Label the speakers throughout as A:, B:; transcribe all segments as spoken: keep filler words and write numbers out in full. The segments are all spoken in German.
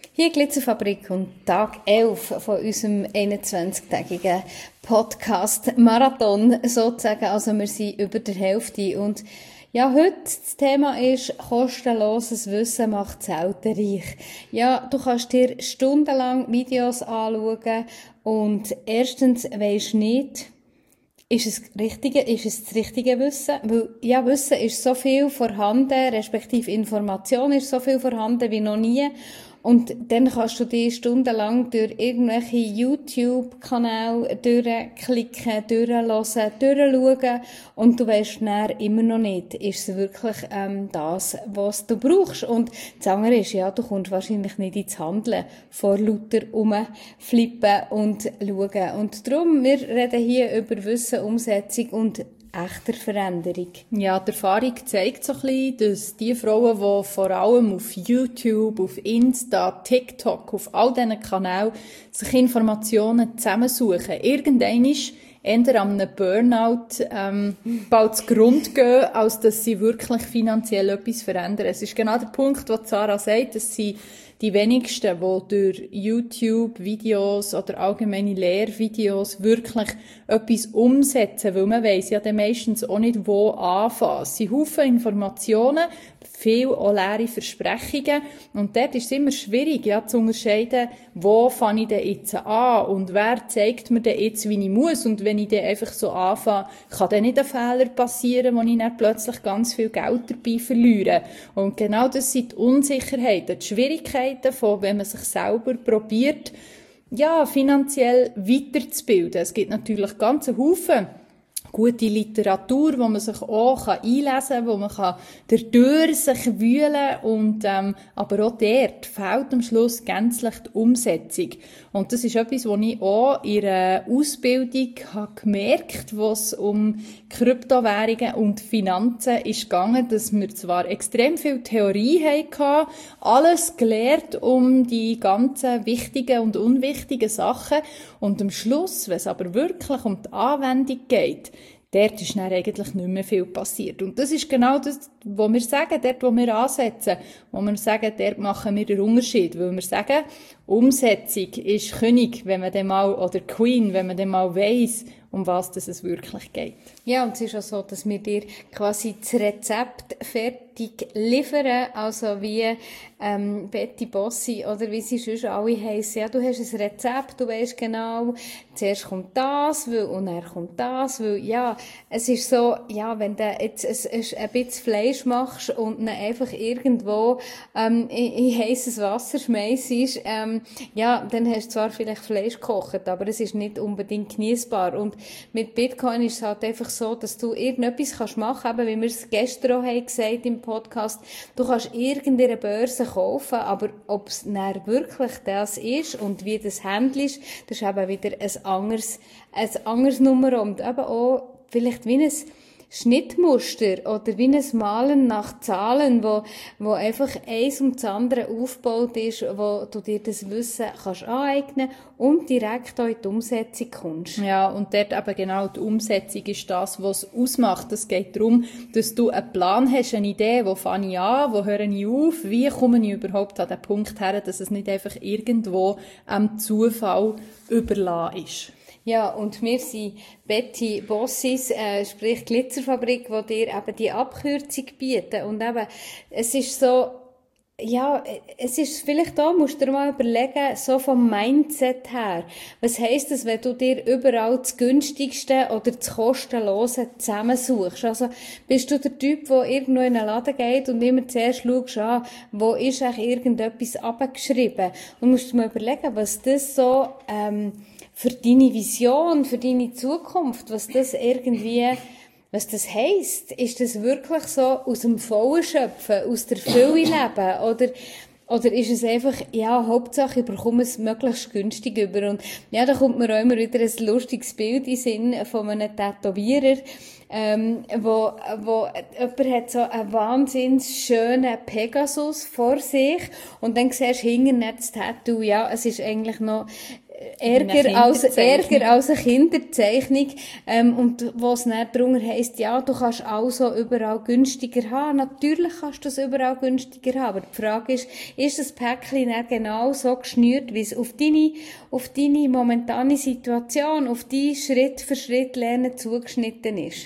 A: Hier Glitzerfabrik und Tag elf von unserem einundzwanzigtägigen Podcast-Marathon sozusagen. Also wir sind über der Hälfte und ja, heute das Thema ist, kostenloses Wissen macht selten reich. Ja, du kannst dir stundenlang Videos anschauen und erstens weisst nicht, ist es richtige, ist es das richtige Wissen? Weil, ja, Wissen ist so viel vorhanden, respektive Information ist so viel vorhanden wie noch nie. Und dann kannst du dich stundenlang durch irgendwelche YouTube-Kanäle durchklicken, durchhören, durchschauen und du weisst dann immer noch nicht, ist es wirklich ähm, das, was du brauchst. Und das andere ist, ja, du kommst wahrscheinlich nicht ins Handeln vor lauter rumflippen und schauen. Und darum, wir reden hier über Wissen, Umsetzung und echter Veränderung.
B: Ja, die Erfahrung zeigt so ein bisschen, dass die Frauen, die vor allem auf YouTube, auf Insta, TikTok, auf all diesen Kanälen sich Informationen zusammensuchen, irgendwann ist eher an einem Burnout ähm, bald zu Grund gehen, als dass sie wirklich finanziell etwas verändern. Es ist genau der Punkt, wo Sarah sagt, dass sie die wenigsten, die durch YouTube-Videos oder allgemeine Lehrvideos wirklich etwas umsetzen, weil man weiss ja dann meistens auch nicht, wo anfangen. Es sind Haufen Informationen, viel auch leere Versprechungen und dort ist es immer schwierig, ja, zu unterscheiden, wo fange ich denn jetzt an und wer zeigt mir denn jetzt, wie ich muss, und wenn ich dann einfach so anfange, kann dann nicht ein Fehler passieren, wo ich dann plötzlich ganz viel Geld dabei verliere. Und genau das sind die Unsicherheiten, die Schwierigkeiten von, wenn man sich selber probiert, ja, finanziell weiterzubilden. Es gibt natürlich ganze Haufen gute Literatur, wo man sich auch einlesen kann, wo man kann dadurch sich wühlen und ähm, aber auch dort fehlt am Schluss gänzlich die Umsetzung. Und das ist etwas, was ich auch in einer Ausbildung habe gemerkt, wo es um Kryptowährungen und Finanzen ist gegangen, dass wir zwar extrem viel Theorie hatten, alles gelernt um die ganzen wichtigen und unwichtigen Sachen und am Schluss, wenn es aber wirklich um die Anwendung geht, dort ist dann eigentlich nicht mehr viel passiert. Und das ist genau das, was wir sagen, dort, wo wir ansetzen, wo wir sagen, dort machen wir den Unterschied, weil wir sagen, Umsetzung ist König, wenn man dann mal, oder Queen, wenn man dann mal weiss, um was das es wirklich geht.
A: Ja, und es ist auch so, dass wir dir quasi das Rezept fertig liefern, also wie ähm, Betty Bossi oder wie sie sonst alle heissen. Ja, du hast ein Rezept, du weisst genau, zuerst kommt das, weil, und dann kommt das, weil, ja, es ist so, ja, wenn du jetzt ein, ein bisschen Fleisch machst und dann einfach irgendwo ähm, in, in heisses Wasser schmeissest, ähm, ja, dann hast du zwar vielleicht Fleisch gekocht, aber es ist nicht unbedingt genießbar. Und mit Bitcoin ist es halt einfach so, dass du irgendetwas kannst machen, eben, wie wir es gestern auch haben gesagt im Podcast, du kannst irgendeine Börse kaufen, aber ob es dann wirklich das ist und wie das handelst, das ist eben wieder ein anderes, ein anderes Nummer und eben auch vielleicht wie ein Schnittmuster oder wie ein Malen nach Zahlen, wo, wo einfach eins um das andere aufgebaut ist, wo du dir das Wissen kannst aneignen und direkt auch in die Umsetzung kommst.
B: Ja, und dort eben genau die Umsetzung ist das, was es ausmacht. Es geht darum, dass du einen Plan hast, eine Idee, wo fange ich an, wo höre ich auf, wie komme ich überhaupt an den Punkt her, dass es nicht einfach irgendwo am Zufall überlassen ist.
A: Ja, und wir sind Betty Bossis, äh, sprich Glitzerfabrik, die dir eben die Abkürzung bieten. Und eben, es ist so, ja, es ist vielleicht da, musst du dir mal überlegen, so vom Mindset her. Was heisst das, wenn du dir überall das günstigste oder das kostenlose zusammensuchst? Also, bist du der Typ, der irgendwo in einen Laden geht und immer zuerst schaust, ah, wo ist eigentlich irgendetwas abgeschrieben? Und musst du mal überlegen, was das so, ähm, für deine Vision, für deine Zukunft, was das irgendwie, was das heisst. Ist das wirklich so aus dem Vollen schöpfen, aus der Fülle leben? Oder, oder ist es einfach, ja, Hauptsache, ich bekomme es möglichst günstig über? Und ja, da kommt mir auch immer wieder ein lustiges Bild in den Sinn von einem Tätowierer, ähm, wo, wo, jemand hat so einen wahnsinnig schönen Pegasus vor sich und dann siehst du hinten das Tattoo, ja, es ist eigentlich noch Ärger als, Ärger als eine Kinderzeichnung, ähm, und wo es dann darunter heisst, ja, du kannst also überall günstiger haben. Natürlich kannst du es überall günstiger haben, aber die Frage ist, ist das Päckchen dann genau so geschnürt, wie es auf deine, auf deine momentane Situation, auf die Schritt für Schritt Lernen zugeschnitten ist?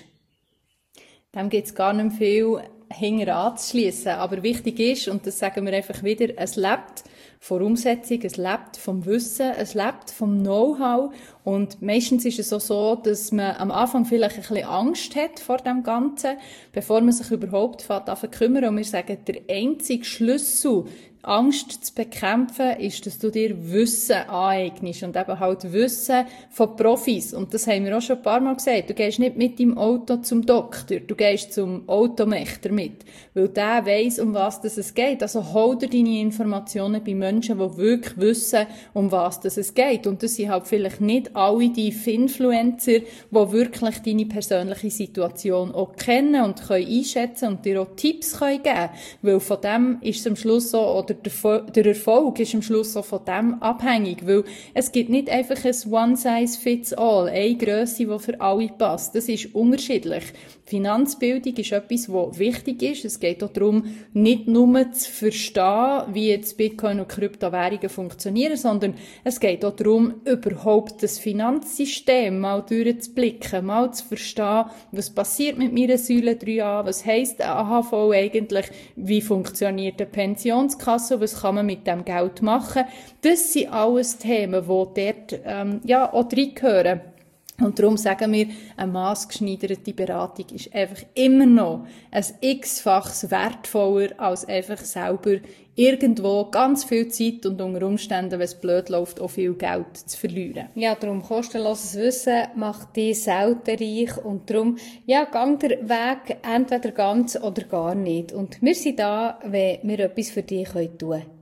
B: Dem gibt es gar nicht viel hinten anzuschliessen. Aber wichtig ist, und das sagen wir einfach wieder, es lebt von Umsetzung, es lebt vom Wissen, es lebt vom Know-how. Und meistens ist es auch so, dass man am Anfang vielleicht ein bisschen Angst hat vor dem Ganzen, bevor man sich überhaupt anfängt zu kümmern. Und wir sagen, der einzige Schlüssel, Angst zu bekämpfen, ist, dass du dir Wissen aneignest und eben halt Wissen von Profis. Und das haben wir auch schon ein paar Mal gesagt. Du gehst nicht mit deinem Auto zum Doktor, du gehst zum Automächter mit, weil der weiss, um was das es geht. Also hol dir deine Informationen bei Menschen, die wirklich wissen, um was das es geht. Und das sind halt vielleicht nicht alle die Finfluencer, die wirklich deine persönliche Situation auch kennen und können einschätzen und dir auch Tipps können geben. Weil von dem ist es am Schluss so, oder der Erfolg ist am Schluss auch von dem abhängig, weil es gibt nicht einfach ein One-Size-Fits-All, eine Grösse, die für alle passt. Das ist unterschiedlich. Finanzbildung ist etwas, was wichtig ist. Es geht auch darum, nicht nur zu verstehen, wie jetzt Bitcoin und Kryptowährungen funktionieren, sondern es geht auch darum, überhaupt das Finanzsystem mal durchzublicken, mal zu verstehen, was passiert mit meiner Säule drei a, was heisst A H V eigentlich, wie funktioniert eine Pensionskasse, was kann man mit dem Geld machen. Das sind alles Themen, die dort ähm, ja, auch reingehören. Und darum sagen wir, eine maßgeschneiderte Beratung ist einfach immer noch ein x-faches wertvoller, als einfach selber irgendwo ganz viel Zeit und unter Umständen, wenn es blöd läuft, auch viel Geld zu verlieren.
A: Ja, darum kostenloses Wissen macht dich selten reich und darum, ja, gang den Weg entweder ganz oder gar nicht. Und wir sind da, wenn wir etwas für dich tun können.